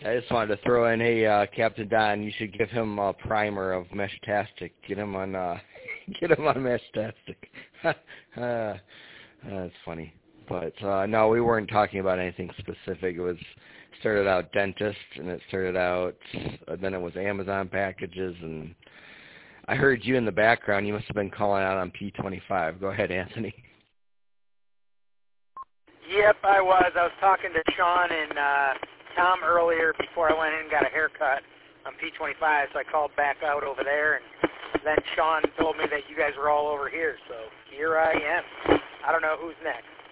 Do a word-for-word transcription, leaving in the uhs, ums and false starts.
I just wanted to throw in, hey, uh, Captain Don, you should give him a primer of Meshtastic. Get him on, uh, get him on Meshtastic. uh, that's funny. But uh, no, we weren't talking about anything specific. It was started out dentist, and it started out, uh, then it was Amazon packages, and I heard you in the background. You must have been calling out on P twenty-five. Go ahead, Anthony. Yep, I was. I was talking to Sean and uh, Tom earlier before I went in and got a haircut on P twenty-five, so I called back out over there, and then Sean told me that you guys were all over here, so here I am. I don't know who's next.